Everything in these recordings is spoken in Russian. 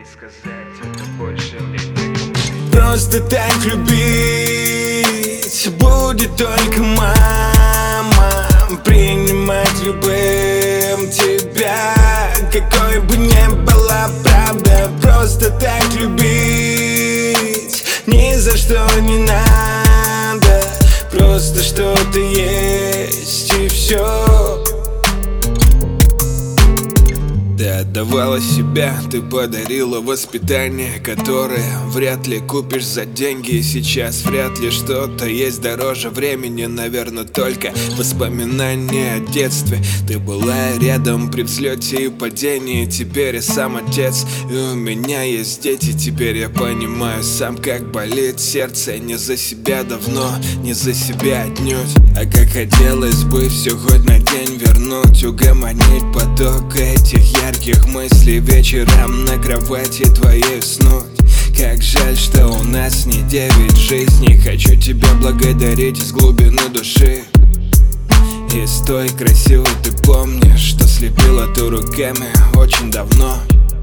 и сказать это больше мне некому. Просто так любить будет только мама. Принимать любым тебя, какой бы ни была правда. Просто так любить ни за что не надо. Просто что-то есть и все. Ты отдавала себя, ты подарила воспитание, которое вряд ли купишь за деньги. И сейчас вряд ли что-то есть дороже времени. Наверное, только воспоминания о детстве. Ты была рядом при взлете и падении. Теперь я сам отец, и у меня есть дети. Теперь я понимаю сам, как болит сердце. Не за себя давно, не за себя отнюдь. А как хотелось бы все хоть на день вернуть, угомонить поток этих ярких мыслей, вечером на кровати твоей уснуть. Как жаль, что у нас не 9 жизней. Хочу тебя благодарить из глубины души. И с той красивой ты помнишь, что слепила ты руками очень давно.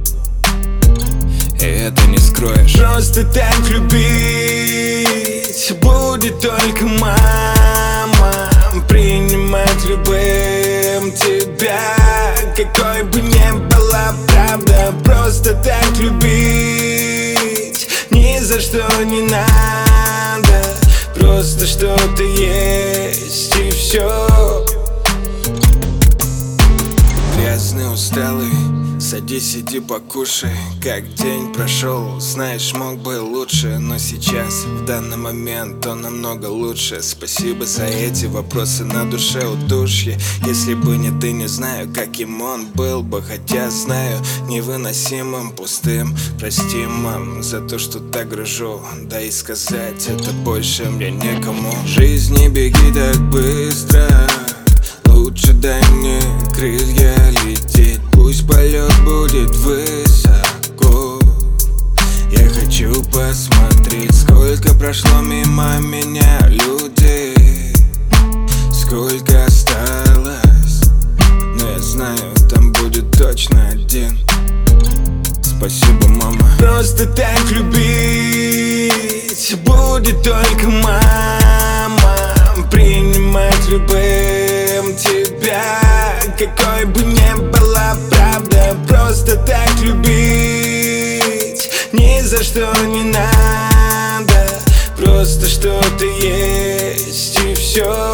И это не скроешь. Просто так любить будет только мама. Принимать любым тебя, какой бы ни была правда. Просто так любить ни за что не надо. Просто что-то есть и все. Грязный, усталый, садись, иди покушай. Как день прошел, знаешь, мог бы лучше. Но сейчас, в данный момент, он намного лучше. Спасибо за эти вопросы на душе удушье. Если бы не ты, не знаю, каким он был бы. Хотя знаю, невыносимым, пустым. Прости, мам, за то, что так гружу. Да и сказать это больше мне некому. Жизнь, не беги так быстро. Лучше дай мне крылья лететь. Пусть полет будет высоко. Я хочу посмотреть, сколько прошло мимо меня людей, сколько осталось. Но я знаю, там будет точно один. Спасибо, мама. Просто так любить будет только мама. Принимать любым тебя, какой бы ни была правда. Просто так любить ни за что не надо. Просто что-то есть и все.